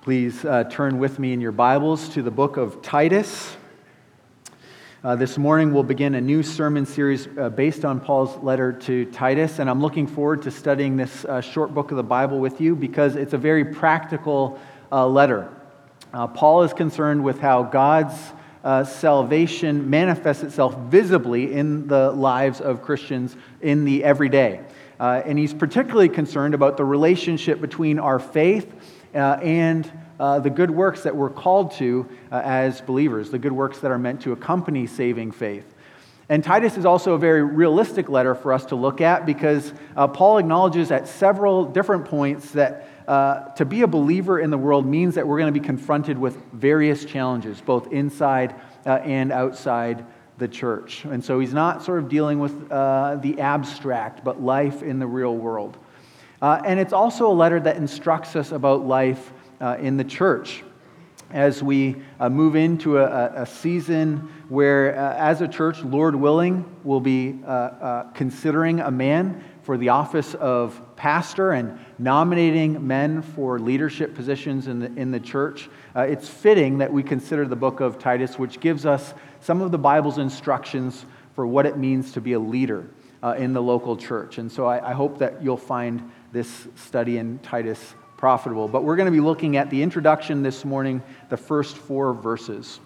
Please turn with me in your Bibles to the book of Titus. This morning we'll begin a new sermon series based on Paul's letter to Titus, and I'm looking forward to studying this short book of the Bible with you because it's a very practical letter. Paul is concerned with how God's salvation manifests itself visibly in the lives of Christians in the everyday. And he's particularly concerned about the relationship between our faith and the good works that we're called to as believers, the good works that are meant to accompany saving faith. And Titus is also a very realistic letter for us to look at because Paul acknowledges at several different points that to be a believer in the world means that we're going to be confronted with various challenges, both inside and outside the church. And so he's not sort of dealing with the abstract, but life in the real world. And it's also a letter that instructs us about life in the church as we move into a season where, as a church, Lord willing, we'll be considering a man for the office of pastor and nominating men for leadership positions in the church. It's fitting that we consider the book of Titus, which gives us some of the Bible's instructions for what it means to be a leader in the local church. And so I hope that you'll find this study in Titus profitable. But we're going to be looking at the introduction this morning, the first 4 verses.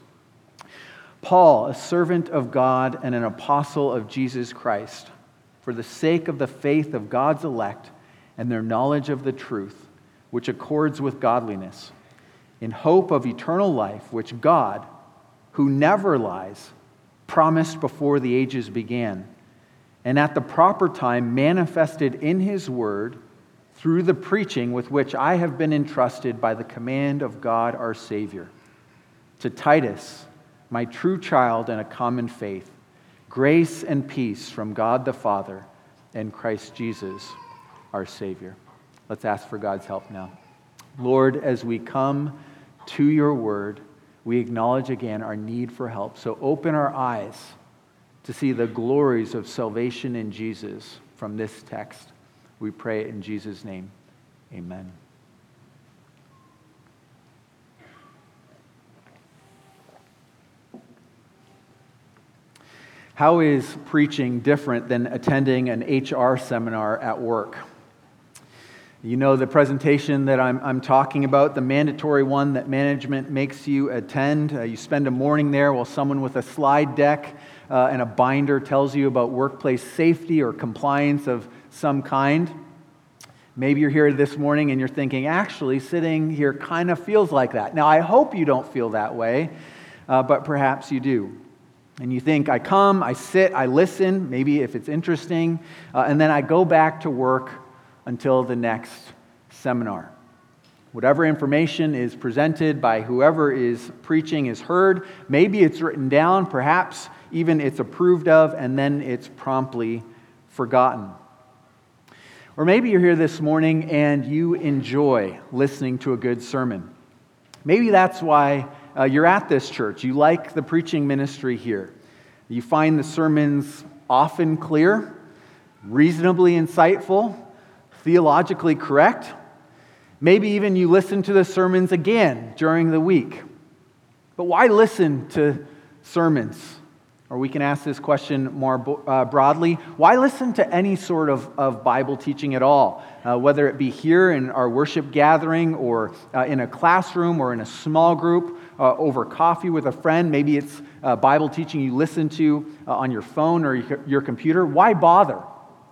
Paul, a servant of God and an apostle of Jesus Christ, for the sake of the faith of God's elect and their knowledge of the truth, which accords with godliness, in hope of eternal life, which God, who never lies, promised before the ages began, and at the proper time manifested in His word through the preaching with which I have been entrusted by the command of God our Savior. To Titus, my true child in a common faith, grace and peace from God the Father and Christ Jesus our Savior. Let's ask for God's help now. Lord, as we come to your word, we acknowledge again our need for help. So open our eyes to see the glories of salvation in Jesus from this text. We pray in Jesus' name. Amen. How is preaching different than attending an HR seminar at work? You know the presentation that I'm talking about, the mandatory one that management makes you attend. You spend a morning there while someone with a slide deck and a binder tells you about workplace safety or compliance of some kind. Maybe you're here this morning and you're thinking, actually, sitting here kind of feels like that. Now, I hope you don't feel that way, but perhaps you do. And you think, I come, I sit, I listen, maybe if it's interesting, and then I go back to work until the next seminar. Whatever information is presented by whoever is preaching is heard. Maybe it's written down, perhaps even it's approved of, and then it's promptly forgotten. Or maybe you're here this morning and you enjoy listening to a good sermon. Maybe that's why you're at this church. You like the preaching ministry here. You find the sermons often clear, reasonably insightful, theologically correct. Maybe even you listen to the sermons again during the week. But why listen to sermons? Or we can ask this question more broadly. Why listen to any sort of Bible teaching at all? Whether it be here in our worship gathering or in a classroom or in a small group, over coffee with a friend. Maybe it's Bible teaching you listen to on your phone or your computer. Why bother?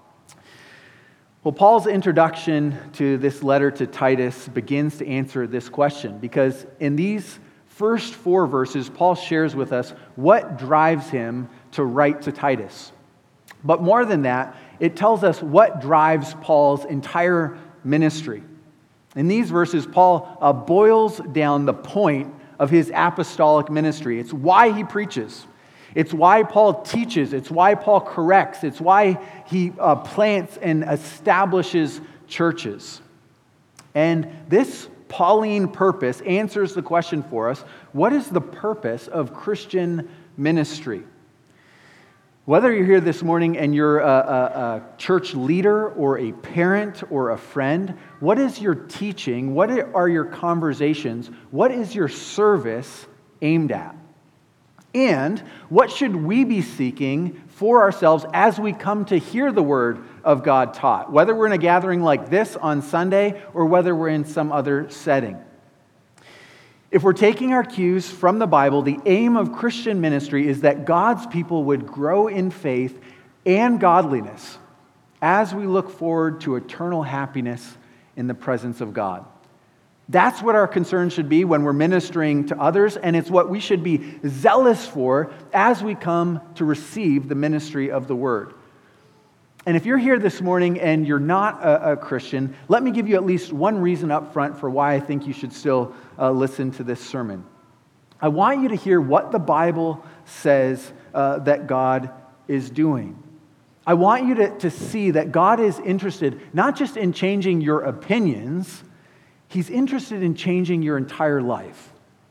Well, Paul's introduction to this letter to Titus begins to answer this question because in these first 4 verses, Paul shares with us what drives him to write to Titus. But more than that, it tells us what drives Paul's entire ministry. In these verses, Paul boils down the point of his apostolic ministry. It's why he preaches. It's why Paul teaches. It's why Paul corrects. It's why he plants and establishes churches. And this Pauline purpose answers the question for us, what is the purpose of Christian ministry? Whether you're here this morning and you're a church leader or a parent or a friend, what is your teaching? What are your conversations? What is your service aimed at? And what should we be seeking for ourselves as we come to hear the Word of God taught, whether we're in a gathering like this on Sunday or whether we're in some other setting? If we're taking our cues from the Bible, the aim of Christian ministry is that God's people would grow in faith and godliness as we look forward to eternal happiness in the presence of God. That's what our concern should be when we're ministering to others, and it's what we should be zealous for as we come to receive the ministry of the Word. And if you're here this morning and you're not a Christian, let me give you at least one reason up front for why I think you should still listen to this sermon. I want you to hear what the Bible says that God is doing. I want you to see that God is interested not just in changing your opinions, He's interested in changing your entire life.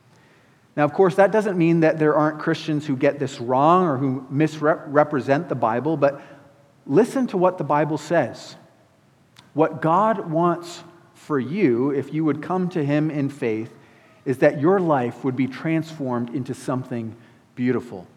Now, of course, that doesn't mean that there aren't Christians who get this wrong or who misrepresent the Bible, but listen to what the Bible says. What God wants for you, if you would come to Him in faith, is that your life would be transformed into something beautiful.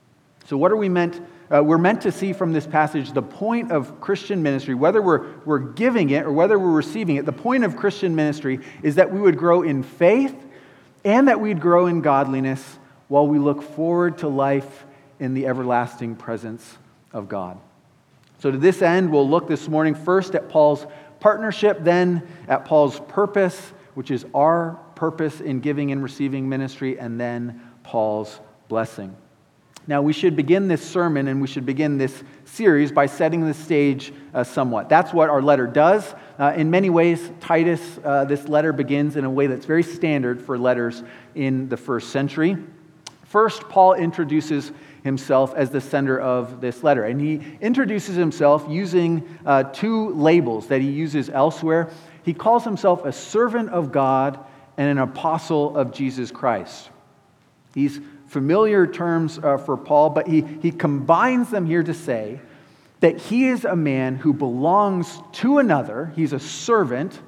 So what are we meant? We're meant to see from this passage the point of Christian ministry, whether we're giving it or whether we're receiving it. The point of Christian ministry is that we would grow in faith and that we'd grow in godliness while we look forward to life in the everlasting presence of God. So to this end, we'll look this morning first at Paul's partnership, then at Paul's purpose, which is our purpose in giving and receiving ministry, and then Paul's blessing. Now, we should begin this sermon and we should begin this series by setting the stage somewhat. That's what our letter does. In many ways, Titus, this letter begins in a way that's very standard for letters in the first century. First, Paul introduces himself as the sender of this letter. And he introduces himself using two labels that he uses elsewhere. He calls himself a servant of God and an apostle of Jesus Christ. These familiar terms for Paul, but he combines them here to say that he is a man who belongs to another. He's a servant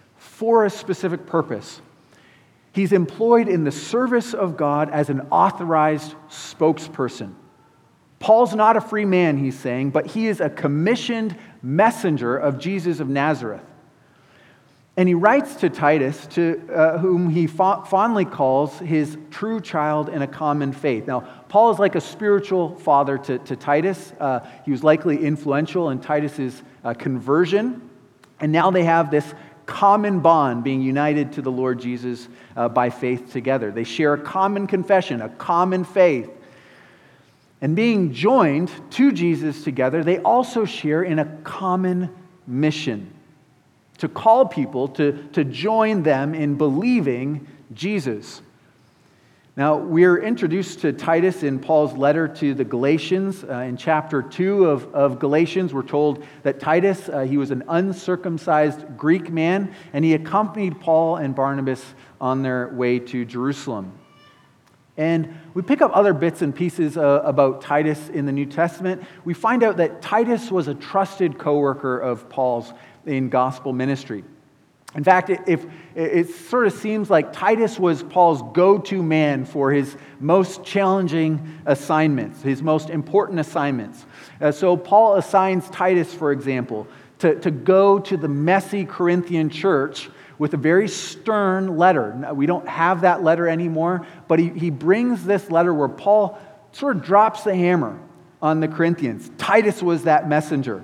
for a specific purpose. He's employed in the service of God as an authorized spokesperson. Paul's not a free man, he's saying, but he is a commissioned messenger of Jesus of Nazareth. And he writes to Titus, to whom he fondly calls his true child in a common faith. Now, Paul is like a spiritual father to Titus. He was likely influential in Titus's conversion. And now they have this common bond, being united to the Lord Jesus by faith together. They share a common confession, a common faith. And being joined to Jesus together, they also share in a common mission to call people to join them in believing Jesus. Now, we're introduced to Titus in Paul's letter to the Galatians. In chapter 2 of Galatians, we're told that Titus, he was an uncircumcised Greek man, and he accompanied Paul and Barnabas on their way to Jerusalem. And we pick up other bits and pieces about Titus in the New Testament. We find out that Titus was a trusted co-worker of Paul's in gospel ministry. In fact, it sort of seems like Titus was Paul's go-to man for his most challenging assignments, his most important assignments. So Paul assigns Titus, for example, to go to the messy Corinthian church with a very stern letter. Now, we don't have that letter anymore, but he brings this letter where Paul sort of drops the hammer on the Corinthians. Titus was that messenger.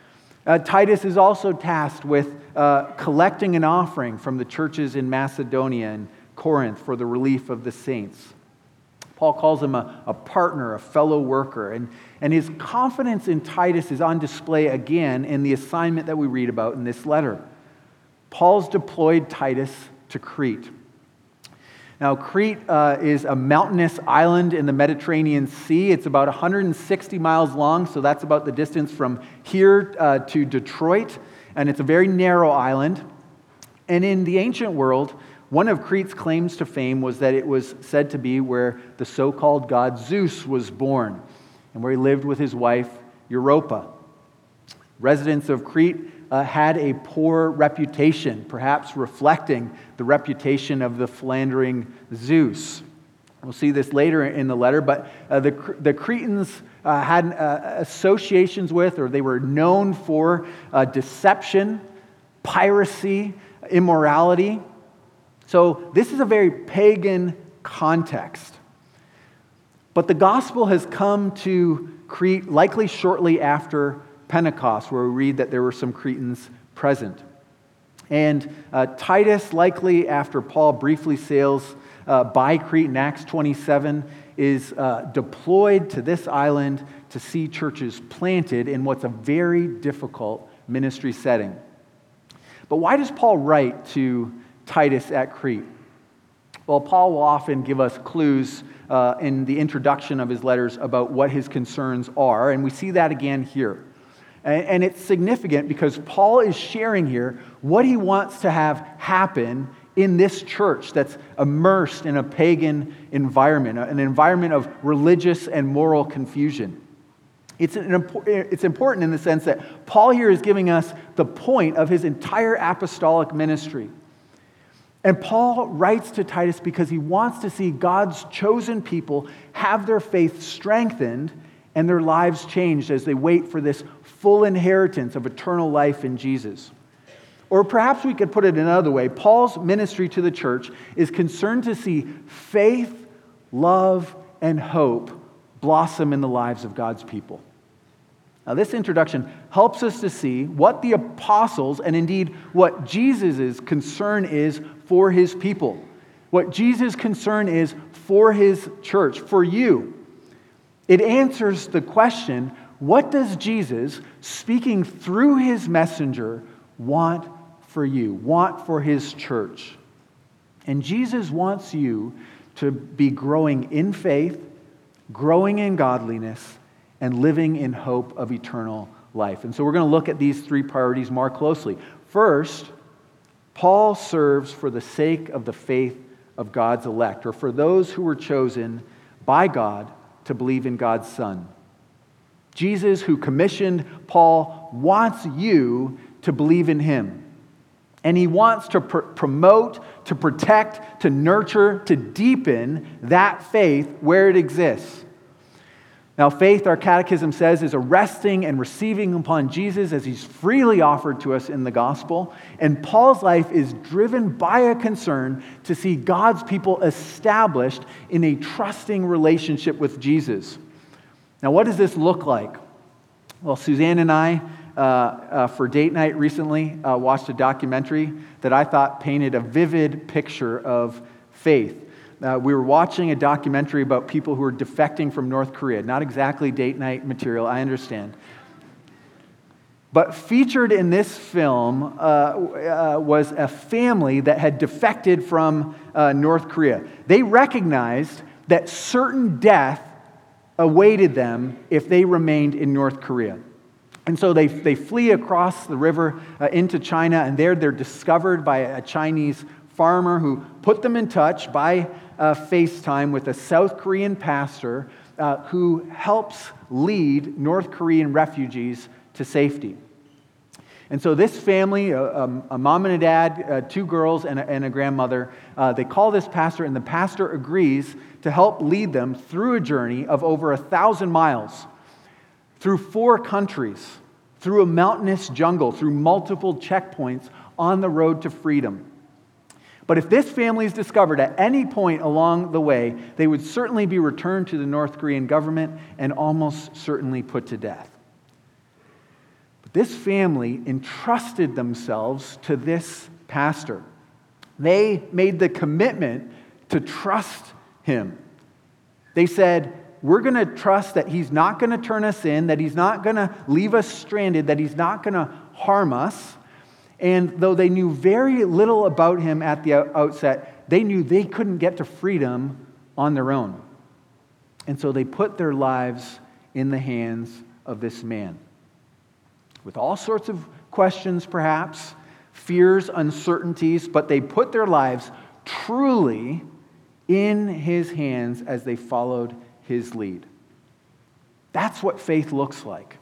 Titus is also tasked with collecting an offering from the churches in Macedonia and Corinth for the relief of the saints. Paul calls him a partner, a fellow worker, and his confidence in Titus is on display again in the assignment that we read about in this letter. Paul's deployed Titus to Crete. Now, Crete is a mountainous island in the Mediterranean Sea. It's about 160 miles long, so that's about the distance from here to Detroit, and it's a very narrow island. And in the ancient world, one of Crete's claims to fame was that it was said to be where the so-called god Zeus was born. and where he lived with his wife, Europa. Residents of Crete had a poor reputation, perhaps reflecting the reputation of the philandering Zeus. We'll see this later in the letter, but the Cretans had associations with, or they were known for, deception, piracy, immorality. So this is a very pagan context. But the gospel has come to Crete likely shortly after Pentecost, where we read that there were some Cretans present. And Titus, likely after Paul briefly sails by Crete in Acts 27, is deployed to this island to see churches planted in what's a very difficult ministry setting. But why does Paul write to Titus at Crete? Well, Paul will often give us clues in the introduction of his letters about what his concerns are, and we see that again here. And it's significant because Paul is sharing here what he wants to have happen in this church that's immersed in a pagan environment, an environment of religious and moral confusion. It's important in the sense that Paul here is giving us the point of his entire apostolic ministry. And Paul writes to Titus because he wants to see God's chosen people have their faith strengthened and their lives changed as they wait for this full inheritance of eternal life in Jesus. Or perhaps we could put it another way. Paul's ministry to the church is concerned to see faith, love, and hope blossom in the lives of God's people. Now, this introduction helps us to see what the apostles, and indeed what Jesus' concern is for his people. What Jesus' concern is for his church, for you. It answers the question, what does Jesus, speaking through his messenger, want for you, want for his church? And Jesus wants you to be growing in faith, growing in godliness, and living in hope of eternal life. And so we're going to look at these three priorities more closely. First, Paul serves for the sake of the faith of God's elect, or for those who were chosen by God to believe in God's Son. Jesus, who commissioned Paul, wants you to believe in him. And he wants to promote, to protect, to nurture, to deepen that faith where it exists. Now, faith, our catechism says, is a resting and receiving upon Jesus as he's freely offered to us in the gospel. And Paul's life is driven by a concern to see God's people established in a trusting relationship with Jesus. Now, what does this look like? Well, Suzanne and I, for date night recently, watched a documentary that I thought painted a vivid picture of faith. We were watching a documentary about people who are defecting from North Korea. Not exactly date night material, I understand. But featured in this film was a family that had defected from North Korea. They recognized that certain death awaited them if they remained in North Korea. And so they flee across the river into China, and there they're discovered by a Chinese farmer who put them in touch by FaceTime with a South Korean pastor who helps lead North Korean refugees to safety. And so this family, a mom and a dad, two girls and a grandmother, they call this pastor, and the pastor agrees to help lead them through a journey of over 1,000 miles, through 4 countries, through a mountainous jungle, through multiple checkpoints on the road to freedom. But if this family is discovered at any point along the way, they would certainly be returned to the North Korean government and almost certainly put to death. But this family entrusted themselves to this pastor. They made the commitment to trust him. They said, we're going to trust that he's not going to turn us in, that he's not going to leave us stranded, that he's not going to harm us. And though they knew very little about him at the outset, they knew they couldn't get to freedom on their own. And so they put their lives in the hands of this man. With all sorts of questions, perhaps, fears, uncertainties, but they put their lives truly in his hands as they followed his lead. That's what faith looks like.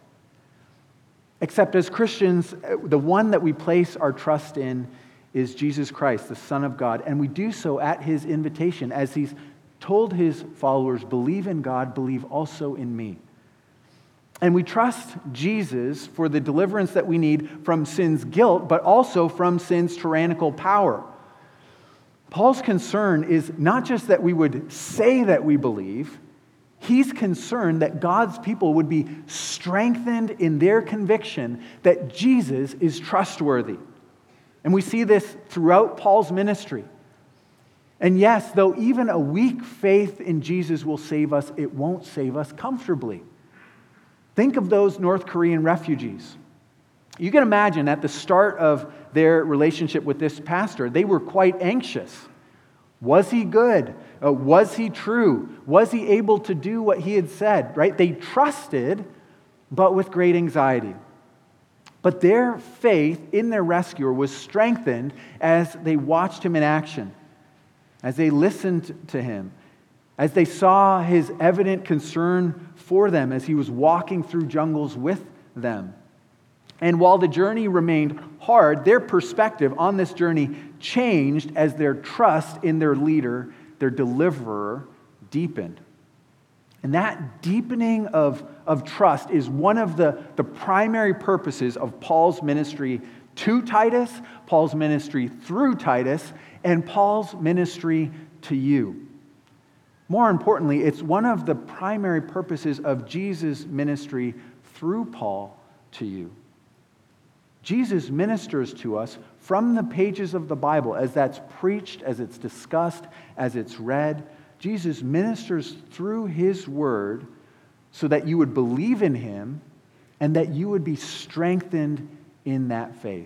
Except as Christians, the one that we place our trust in is Jesus Christ, the Son of God. And we do so at his invitation, as he's told his followers, believe in God, believe also in me. And we trust Jesus for the deliverance that we need from sin's guilt, but also from sin's tyrannical power. Paul's concern is not just that we would say that we believe. He's concerned that God's people would be strengthened in their conviction that Jesus is trustworthy. And we see this throughout Paul's ministry. And yes, though even a weak faith in Jesus will save us, it won't save us comfortably. Think of those North Korean refugees. You can imagine at the start of their relationship with this pastor, they were quite anxious. Was he good? Was he true? Was he able to do what he had said? Right? They trusted, but with great anxiety. But their faith in their rescuer was strengthened as they watched him in action, as they listened to him, as they saw his evident concern for them as he was walking through jungles with them. And while the journey remained hard, their perspective on this journey changed as their trust in their leader, their deliverer, deepened. And that deepening of trust is one of the primary purposes of Paul's ministry to Titus, Paul's ministry through Titus, and Paul's ministry to you. More importantly, it's one of the primary purposes of Jesus' ministry through Paul to you. Jesus ministers to us from the pages of the Bible as that's preached, as it's discussed, as it's read. Jesus ministers through his word so that you would believe in him and that you would be strengthened in that faith.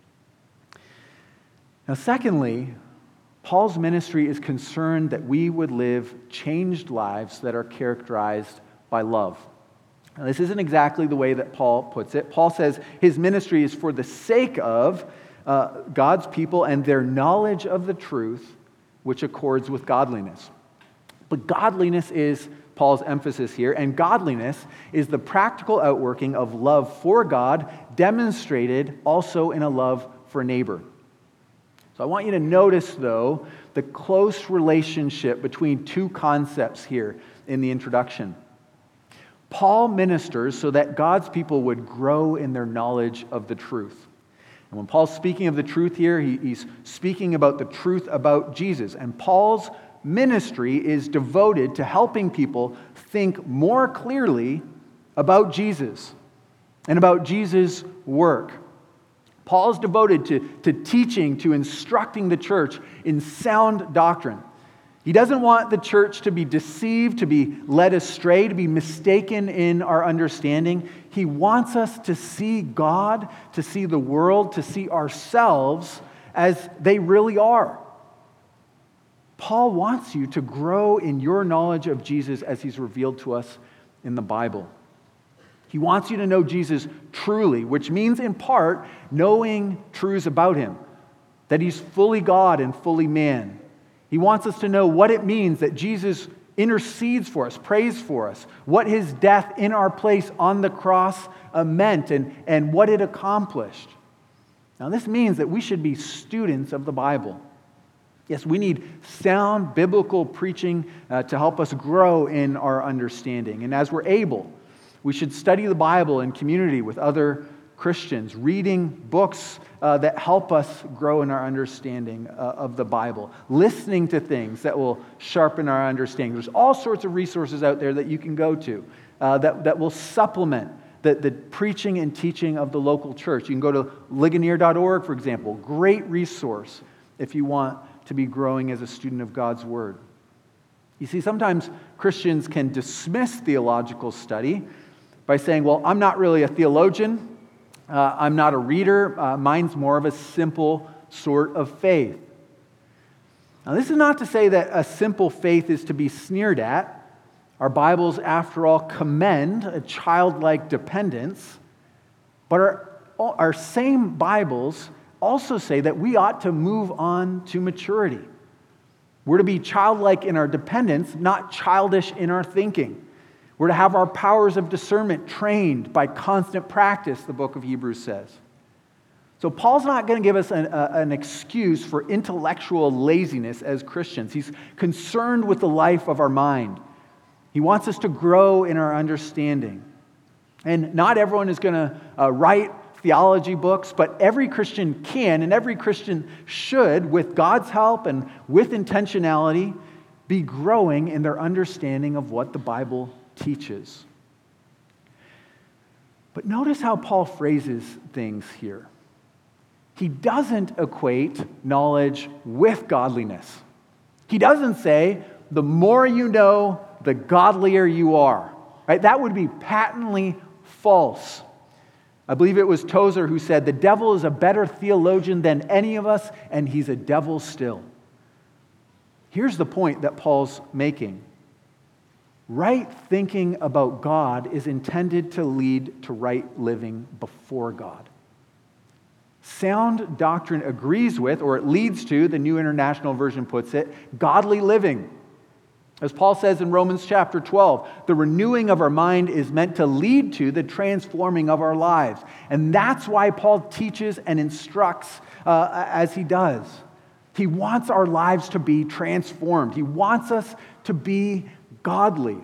Now, secondly, Paul's ministry is concerned that we would live changed lives that are characterized by love. Now, this isn't exactly the way that Paul puts it. Paul says his ministry is for the sake of God's people and their knowledge of the truth, which accords with godliness. But godliness is Paul's emphasis here, and godliness is the practical outworking of love for God, demonstrated also in a love for neighbor. So I want you to notice, though, the close relationship between two concepts here in the introduction. Paul ministers so that God's people would grow in their knowledge of the truth. And when Paul's speaking of the truth here, he's speaking about the truth about Jesus. And Paul's ministry is devoted to helping people think more clearly about Jesus and about Jesus' work. Paul's devoted to teaching, to instructing the church in sound doctrine. He doesn't want the church to be deceived, to be led astray, to be mistaken in our understanding. He wants us to see God, to see the world, to see ourselves as they really are. Paul wants you to grow in your knowledge of Jesus as he's revealed to us in the Bible. He wants you to know Jesus truly, which means in part knowing truths about him, that he's fully God and fully man. He wants us to know what it means that Jesus intercedes for us, prays for us, what his death in our place on the cross meant and what it accomplished. Now, this means that we should be students of the Bible. Yes, we need sound biblical preaching to help us grow in our understanding. And as we're able, we should study the Bible in community with other Christians, reading books that help us grow in our understanding of the Bible, listening to things that will sharpen our understanding. There's all sorts of resources out there that you can go to that will supplement the preaching and teaching of the local church. You can go to ligonier.org, for example. Great resource if you want to be growing as a student of God's Word. You see, sometimes Christians can dismiss theological study by saying, well, I'm not really a theologian. I'm not a reader. Mine's more of a simple sort of faith. Now, this is not to say that a simple faith is to be sneered at. Our Bibles, after all, commend a childlike dependence. But our same Bibles also say that we ought to move on to maturity. We're to be childlike in our dependence, not childish in our thinking. We're to have our powers of discernment trained by constant practice, the book of Hebrews says. So Paul's not going to give us an excuse for intellectual laziness as Christians. He's concerned with the life of our mind. He wants us to grow in our understanding. And not everyone is going to write theology books, but every Christian can and every Christian should, with God's help and with intentionality, be growing in their understanding of what the Bible teaches. But notice how Paul phrases things here. He doesn't equate knowledge with godliness. He doesn't say, the more you know, the godlier you are. Right? That would be patently false. I believe it was Tozer who said, the devil is a better theologian than any of us, and he's a devil still. Here's the point that Paul's making. Right thinking about God is intended to lead to right living before God. Sound doctrine agrees with, or it leads to, the New International Version puts it, godly living. As Paul says in Romans chapter 12, the renewing of our mind is meant to lead to the transforming of our lives. And that's why Paul teaches and instructs as he does. He wants our lives to be transformed. He wants us to be godly.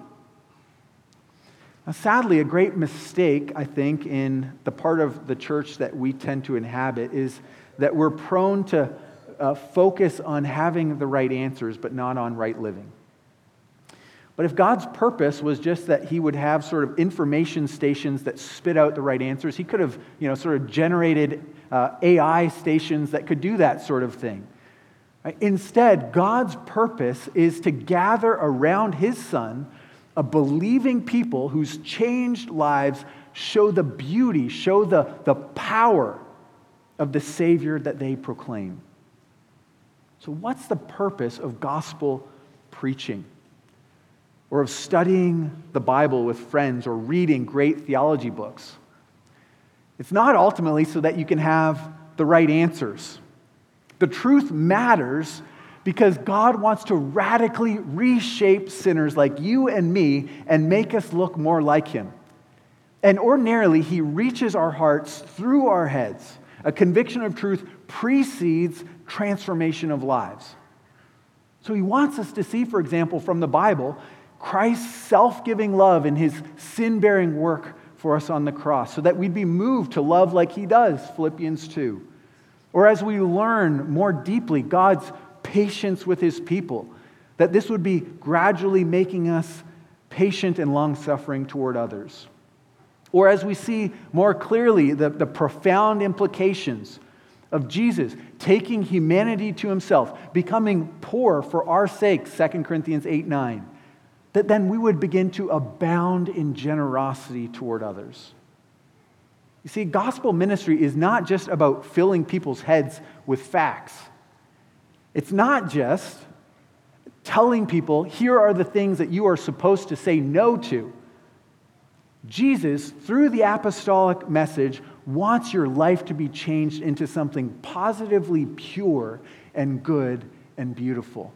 Now, sadly, a great mistake, I think, in the part of the church that we tend to inhabit is that we're prone to focus on having the right answers, but not on right living. But if God's purpose was just that he would have sort of information stations that spit out the right answers, he could have, sort of generated AI stations that could do that sort of thing. Right? Instead, God's purpose is to gather around his Son a believing people whose changed lives show the beauty, show the power of the Savior that they proclaim. So what's the purpose of gospel preaching? Or of studying the Bible with friends or reading great theology books? It's not ultimately so that you can have the right answers. The truth matters because God wants to radically reshape sinners like you and me and make us look more like him. And ordinarily, he reaches our hearts through our heads. A conviction of truth precedes transformation of lives. So he wants us to see, for example, from the Bible, Christ's self-giving love and his sin-bearing work for us on the cross, so that we'd be moved to love like he does, Philippians 2. Or as we learn more deeply God's patience with his people, that this would be gradually making us patient and long-suffering toward others. Or as we see more clearly the profound implications of Jesus taking humanity to himself, becoming poor for our sake, 2 Corinthians 8:9, that then we would begin to abound in generosity toward others. You see, gospel ministry is not just about filling people's heads with facts. It's not just telling people, here are the things that you are supposed to say no to. Jesus, through the apostolic message, wants your life to be changed into something positively pure and good and beautiful.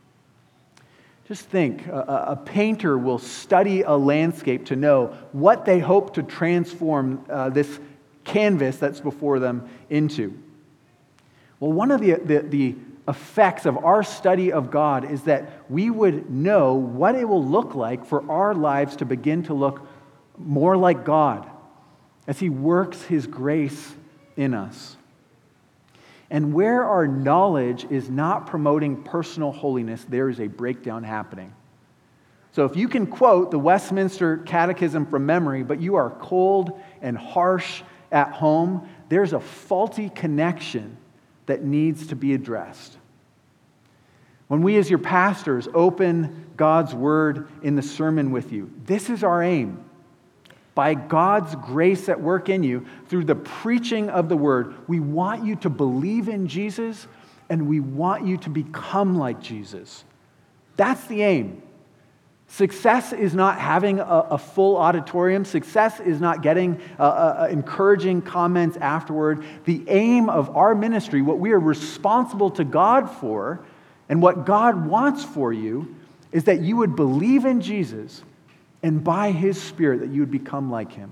Just think, a painter will study a landscape to know what they hope to transform this canvas that's before them into. Well, one of the effects of our study of God is that we would know what it will look like for our lives to begin to look more like God as he works his grace in us. And where our knowledge is not promoting personal holiness, there is a breakdown happening. So if you can quote the Westminster Catechism from memory, but you are cold and harsh at home, there's a faulty connection that needs to be addressed. When we as your pastors open God's word in the sermon with you, this is our aim. By God's grace at work in you, through the preaching of the word, we want you to believe in Jesus and we want you to become like Jesus. That's the aim. Success is not having a full auditorium. Success is not getting encouraging comments afterward. The aim of our ministry, what we are responsible to God for, and what God wants for you, is that you would believe in Jesus and by His Spirit that you would become like Him.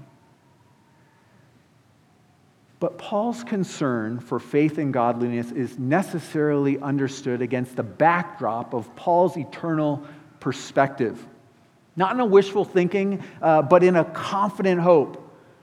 But Paul's concern for faith and godliness is necessarily understood against the backdrop of Paul's eternal perspective. Not in a wishful thinking, but in a confident hope.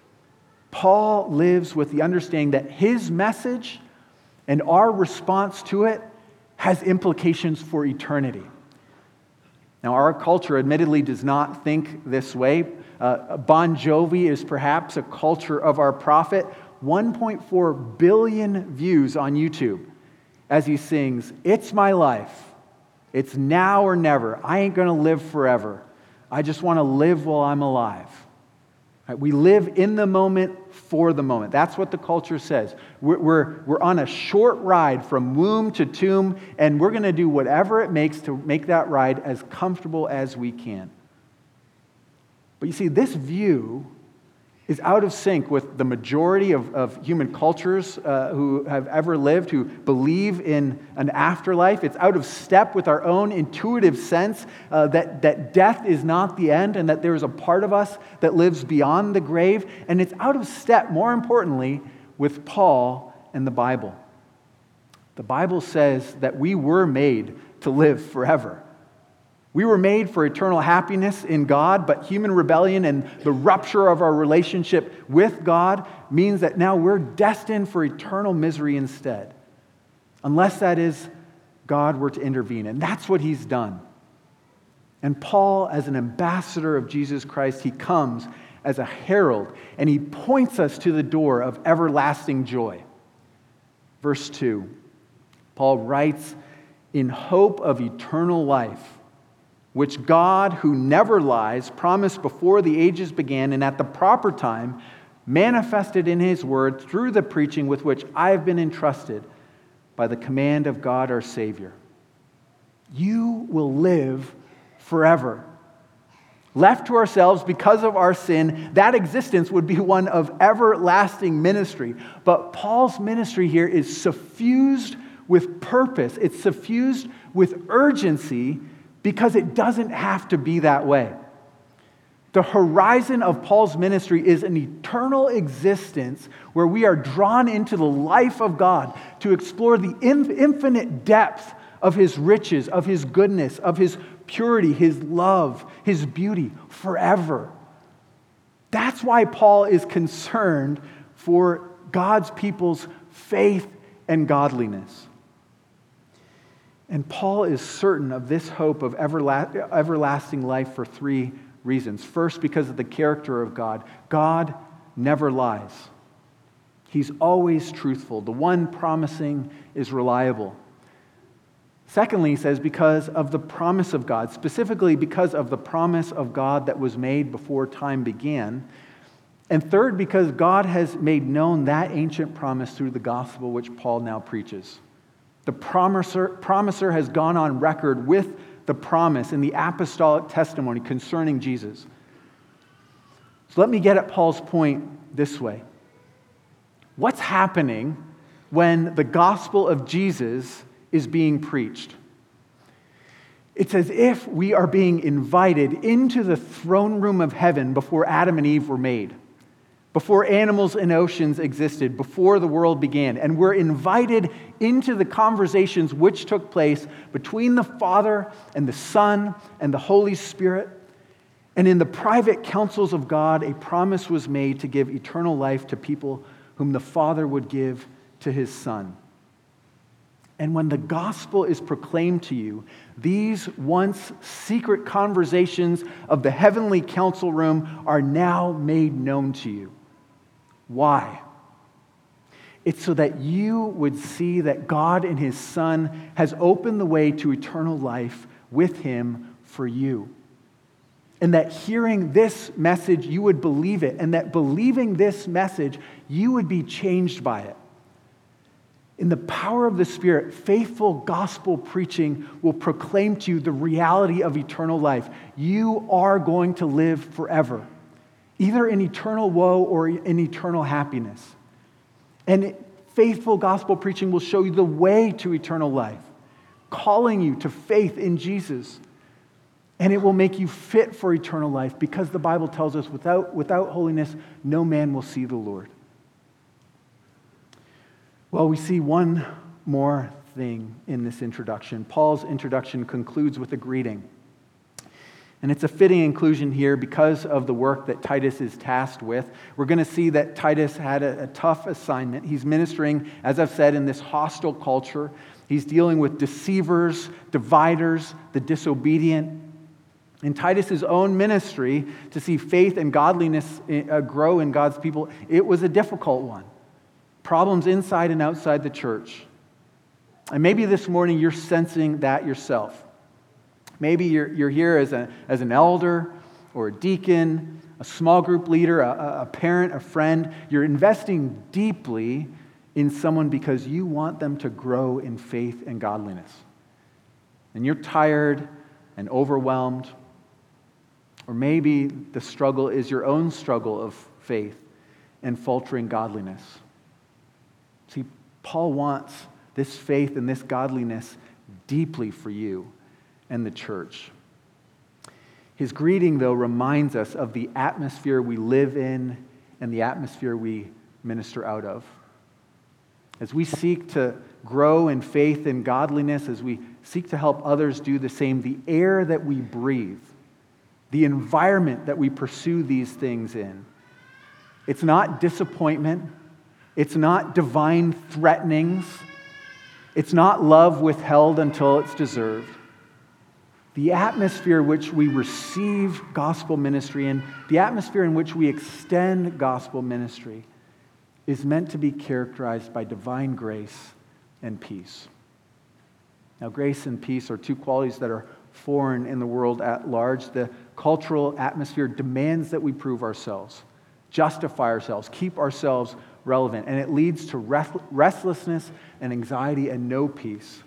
Paul lives with the understanding that his message and our response to it has implications for eternity. Now, our culture admittedly does not think this way. Bon Jovi is perhaps a culture of our prophet. 1.4 billion views on YouTube as he sings, "It's my life. It's now or never. I ain't going to live forever. I just want to live while I'm alive." Right? We live in the moment for the moment. That's what the culture says. We're on a short ride from womb to tomb, and we're going to do whatever it makes to make that ride as comfortable as we can. But you see, this view is out of sync with the majority of human cultures who have ever lived, who believe in an afterlife. It's out of step with our own intuitive sense that death is not the end and that there is a part of us that lives beyond the grave. And it's out of step, more importantly, with Paul and the Bible. The Bible says that we were made to live forever. We were made for eternal happiness in God, but human rebellion and the rupture of our relationship with God means that now we're destined for eternal misery instead. Unless that is, God were to intervene. And that's what He's done. And Paul, as an ambassador of Jesus Christ, he comes as a herald, and he points us to the door of everlasting joy. Verse 2, Paul writes, "In hope of eternal life, which God, who never lies, promised before the ages began and at the proper time manifested in His word through the preaching with which I have been entrusted by the command of God our Savior." You will live forever. Left to ourselves because of our sin, that existence would be one of everlasting ministry. But Paul's ministry here is suffused with purpose. It's suffused with urgency, because it doesn't have to be that way. The horizon of Paul's ministry is an eternal existence where we are drawn into the life of God to explore the infinite depth of His riches, of His goodness, of His purity, His love, His beauty forever. That's why Paul is concerned for God's people's faith and godliness. And Paul is certain of this hope of everlasting life for three reasons. First, because of the character of God. God never lies. He's always truthful. The one promising is reliable. Secondly, he says, because of the promise of God, specifically because of the promise of God that was made before time began. And third, because God has made known that ancient promise through the gospel which Paul now preaches. The promiser has gone on record with the promise in the apostolic testimony concerning Jesus. So let me get at Paul's point this way. What's happening when the gospel of Jesus is being preached? It's as if we are being invited into the throne room of heaven before Adam and Eve were made, before animals and oceans existed, before the world began. And we're invited into the conversations which took place between the Father and the Son and the Holy Spirit. And in the private counsels of God, a promise was made to give eternal life to people whom the Father would give to His Son. And when the gospel is proclaimed to you, these once secret conversations of the heavenly council room are now made known to you. Why? It's so that you would see that God in His Son has opened the way to eternal life with Him for you. And that hearing this message, you would believe it. And that believing this message, you would be changed by it. In the power of the Spirit, faithful gospel preaching will proclaim to you the reality of eternal life. You are going to live forever, either in eternal woe or in eternal happiness. And faithful gospel preaching will show you the way to eternal life, calling you to faith in Jesus. And it will make you fit for eternal life, because the Bible tells us without holiness, no man will see the Lord. Well, we see one more thing in this introduction. Paul's introduction concludes with a greeting. And it's a fitting inclusion here because of the work that Titus is tasked with. We're going to see that Titus had a tough assignment. He's ministering, as I've said, in this hostile culture. He's dealing with deceivers, dividers, the disobedient. In Titus's own ministry, to see faith and godliness grow in God's people, it was a difficult one. Problems inside and outside the church. And maybe this morning you're sensing that yourself. Maybe you're here as an elder or a deacon, a small group leader, a parent, a friend. You're investing deeply in someone because you want them to grow in faith and godliness. And you're tired and overwhelmed. Or maybe the struggle is your own struggle of faith and faltering godliness. See, Paul wants this faith and this godliness deeply for you and the church. His greeting, though, reminds us of the atmosphere we live in and the atmosphere we minister out of. As we seek to grow in faith and godliness, as we seek to help others do the same, the air that we breathe, the environment that we pursue these things in, it's not disappointment, it's not divine threatenings, it's not love withheld until it's deserved. The atmosphere which we receive gospel ministry in, the atmosphere in which we extend gospel ministry, is meant to be characterized by divine grace and peace. Now, grace and peace are two qualities that are foreign in the world at large. The cultural atmosphere demands that we prove ourselves, justify ourselves, keep ourselves relevant, and it leads to restlessness and anxiety and no peace.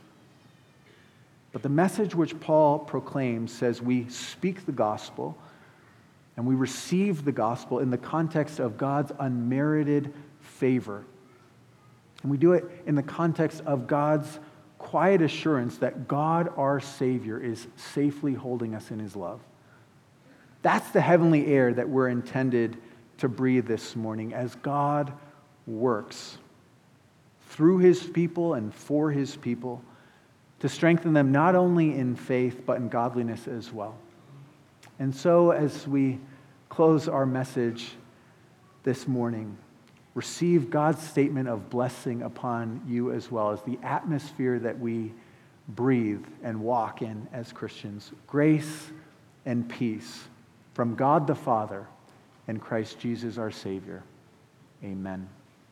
But the message which Paul proclaims says we speak the gospel and we receive the gospel in the context of God's unmerited favor. And we do it in the context of God's quiet assurance that God, our Savior, is safely holding us in His love. That's the heavenly air that we're intended to breathe this morning as God works through His people and for His people to strengthen them not only in faith but in godliness as well. And so as we close our message this morning, receive God's statement of blessing upon you as well as the atmosphere that we breathe and walk in as Christians. Grace and peace from God the Father and Christ Jesus our Savior. Amen.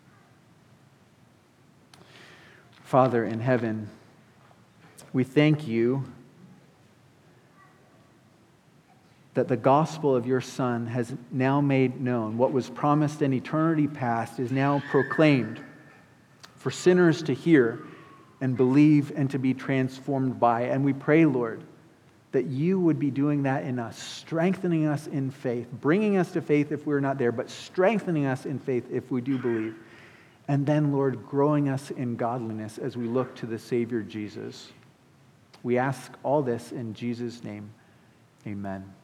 Father in heaven, we thank you that the gospel of your Son has now made known. What was promised in eternity past is now proclaimed for sinners to hear and believe and to be transformed by. And we pray, Lord, that you would be doing that in us, strengthening us in faith, bringing us to faith if we're not there, but strengthening us in faith if we do believe. And then, Lord, growing us in godliness as we look to the Savior Jesus. We ask all this in Jesus' name. Amen.